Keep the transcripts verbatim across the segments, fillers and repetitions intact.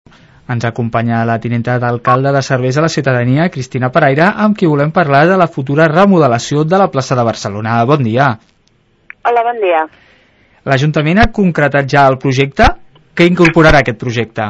Ens acompanya la tinenta d'alcalde de Serveis a la Ciutadania, Cristina Paraire, amb qui volem parlar de la futura remodelació de la plaça de Barcelona. Bon dia. Hola, bon dia. L'Ajuntament ha concretat ja el projecte? Què incorporarà aquest projecte?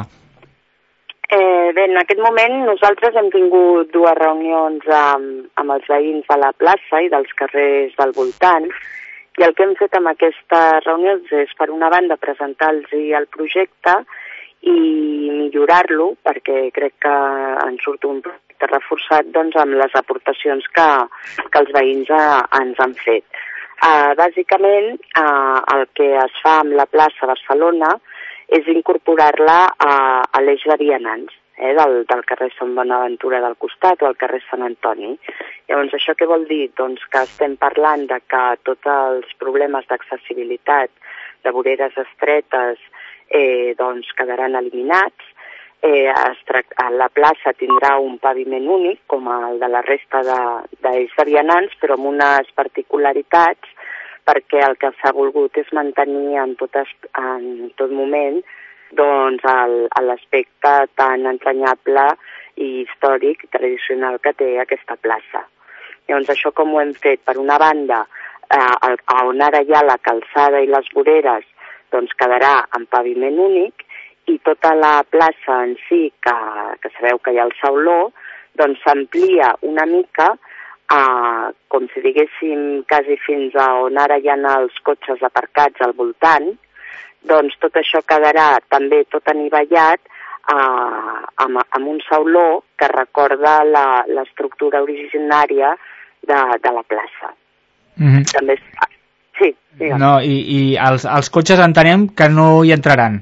Eh, bé, en aquest moment nosaltres hem tingut dues reunions amb, amb els veïns de la plaça i dels carrers del voltant, i el que hem fet amb aquestes reunions és, per una banda, presentar-los el projecte i millorar-lo, perquè crec que en surt un projecte reforçat doncs, amb les aportacions que, que els veïns a, ens han fet. Uh, bàsicament, uh, el que es fa amb la plaça Barcelona és incorporar-la a, a l'eix de vianants, eh, del, del carrer Sant Bonaventura del costat o al carrer Sant Antoni. Llavors, això què vol dir? Doncs que estem parlant de que tots els problemes d'accessibilitat, de voreres estretes, eh, doncs quedaran eliminats. Eh, es tracta, la plaça tindrà un paviment únic, com el de la resta d'eix de, de vianants, però amb unes particularitats, perquè el que s'ha volgut és mantenir en tot, en tot moment doncs, l'aspecte tan entranyable i històric, tradicional que té aquesta plaça. Llavors, això com ho hem fet? Per una banda, eh, on ara hi ha la calçada i les voreres, doncs quedarà en paviment únic, i tota la plaça en si, que, que sabeu que hi ha el sauló, doncs s'amplia una mica, eh, com si diguéssim quasi fins a on ara hi ha els cotxes aparcats al voltant, doncs tot això quedarà també tot anivellat eh, amb, amb un sauló que recorda l'estructura originària de, de la plaça. Mm-hmm. També és... Sí, digue'm. No, i, i els, els cotxes entenem que no hi entraran.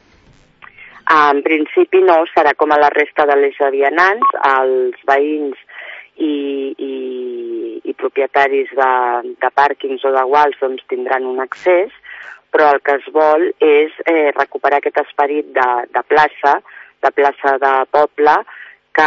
En principi no, serà com a la resta de l'eix de vianants, els veïns i, i, i propietaris de, de pàrquings o de guals doncs, tindran un accés, però el que es vol és eh, recuperar aquest esperit de, de plaça, de plaça de poble, que,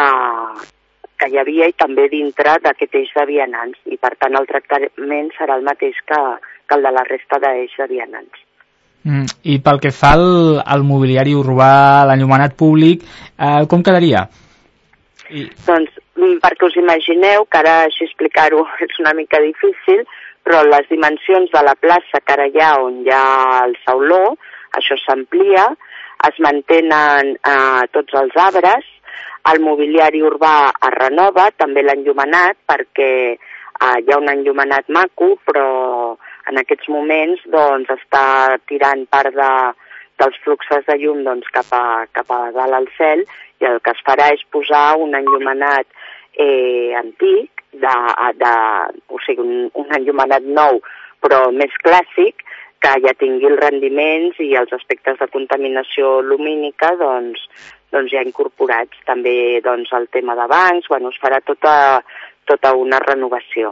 que hi havia i també dintre d'aquest eix de vianants, i per tant el tractament serà el mateix que, que el de la resta d'eix de vianants. Mm, I pel que fa al, al mobiliari urbà, l'enllumenat públic, eh, com quedaria? I... Doncs, perquè us imagineu, que ara així explicar-ho és una mica difícil, però les dimensions de la plaça que ara hi ha on hi ha el sauló, això s'amplia, es mantenen eh, tots els arbres, el mobiliari urbà es renova, també l'enllumenat, perquè eh, hi ha un enllumenat maco, però en aquests moments doncs, està tirant part de, dels fluxes de llum doncs, cap, a, cap a dalt al cel, i el que es farà és posar un enllumenat eh, antic, de, de, o sigui, un, un enllumenat nou, però més clàssic, que ja tingui els rendiments i els aspectes de contaminació lumínica doncs, doncs ja incorporats. També doncs, el tema de bancs, bueno, es farà tota, tota una renovació.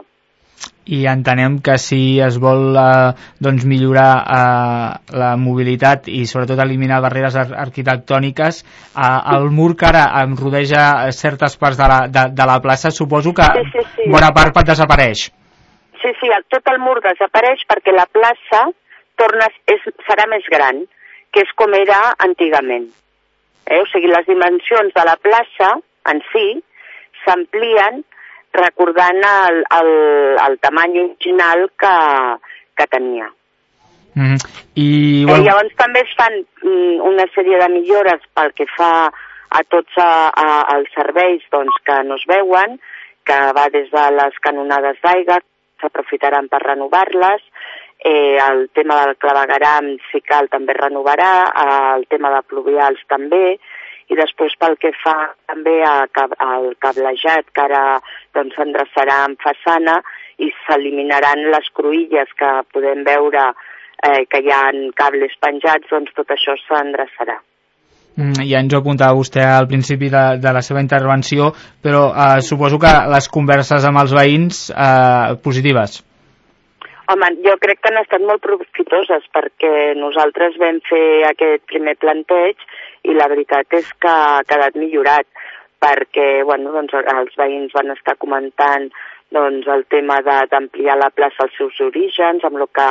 I entenem que si es vol eh, doncs millorar eh, la mobilitat i sobretot eliminar barreres ar arquitectòniques, eh, el mur que ara em rodeja certes parts de la, de, de la plaça, suposo que sí, sí, sí. bona part desapareix. Sí, sí, tot el mur desapareix perquè la plaça torna, és, serà més gran, que és com era antigament. Eh? O sigui, les dimensions de la plaça en si s'amplien recordant el, el, el tamany original que, que tenia. Mm. I, bueno... eh, llavors també es fan mm, una sèrie de millores pel que fa a tots a, a, els serveis doncs, que no es veuen, que va des de les canonades d'aigua, s'aprofitaran per renovar-les, eh, el tema del clavegueram, si cal, també renovarà, eh, el tema de pluvials també, i després pel que fa també a, al cablejat, que ara doncs, s'endreçarà en façana i s'eliminaran les cruïlles que podem veure eh, que hi ha cables penjats, doncs tot això s'endreçarà. Mm, ja ens ho apuntava vostè al principi de, de la seva intervenció, però eh, suposo que les converses amb els veïns eh, positives. Home, jo crec que han estat molt profitoses perquè nosaltres vam fer aquest primer planteig i la veritat és que ha quedat millorat perquè bueno, doncs, els veïns van estar comentant doncs, el tema d'ampliar la plaça als seus orígens, amb el que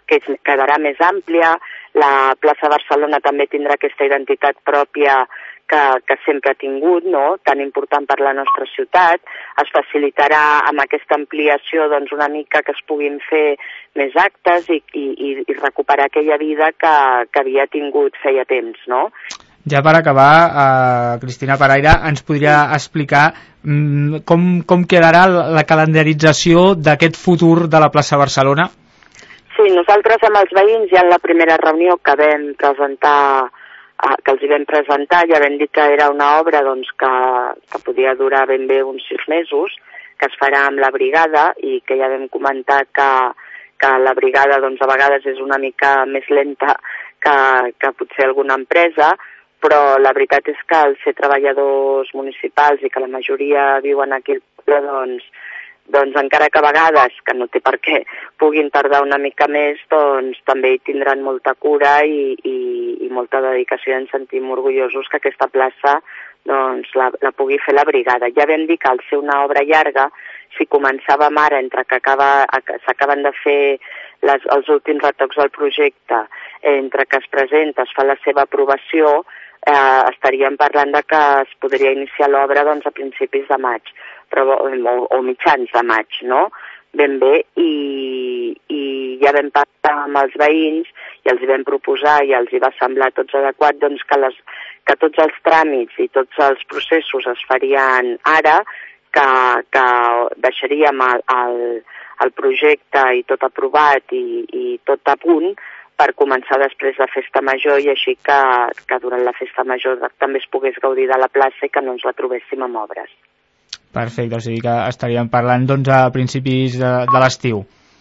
que és, quedarà més àmplia. La plaça Barcelona també tindrà aquesta identitat pròpia que, que sempre ha tingut, no? Tan important per la nostra ciutat. Es facilitarà amb aquesta ampliació doncs, una mica que es puguin fer més actes i, i, i recuperar aquella vida que, que havia tingut feia temps, no? Ja per acabar, eh, Cristina Paraire, ens podria explicar mm, com, com quedarà la calendarització d'aquest futur de la plaça Barcelona? Sí, nosaltres amb els veïns ja en la primera reunió que vam presentar, eh, que els hi vam presentar, ja vam dir que era una obra doncs, que, que podia durar ben bé uns sis mesos, que es farà amb la brigada i que ja vam comentar que, que la brigada doncs, a vegades és una mica més lenta que, que potser alguna empresa, però la veritat és que al ser treballadors municipals i que la majoria viuen aquí al poble, doncs, doncs encara que a vegades, que no té per què, puguin tardar una mica més, doncs també hi tindran molta cura i, i, i molta dedicació. Ens sentim orgullosos que aquesta plaça doncs, la, la pugui fer la brigada. Ja vam dir que al ser una obra llarga, si començàvem ara, entre que s'acaben de fer les, els últims retocs del projecte, entre que es presenta, es fa la seva aprovació, eh, estaríem parlant de que es podria iniciar l'obra doncs, a principis de maig, però, o, o mitjans de maig, no? Ben bé, i, i ja vam parlar amb els veïns i els hi vam proposar i els hi va semblar tots adequat doncs, que, les, que tots els tràmits i tots els processos es farien ara, que, que deixaríem el, el, el projecte i tot aprovat i, i tot a punt per començar després la festa major i així que, que durant la festa major també es pogués gaudir de la plaça i que no ens la trobéssim amb obres. Perfecte, o sigui que estaríem parlant doncs, a principis de, de l'estiu.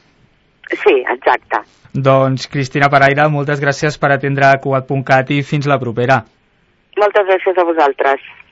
Sí, exacte. Doncs Cristina Paraire, moltes gràcies per atendre Cugat punt cat i fins la propera. Moltes gràcies a vosaltres.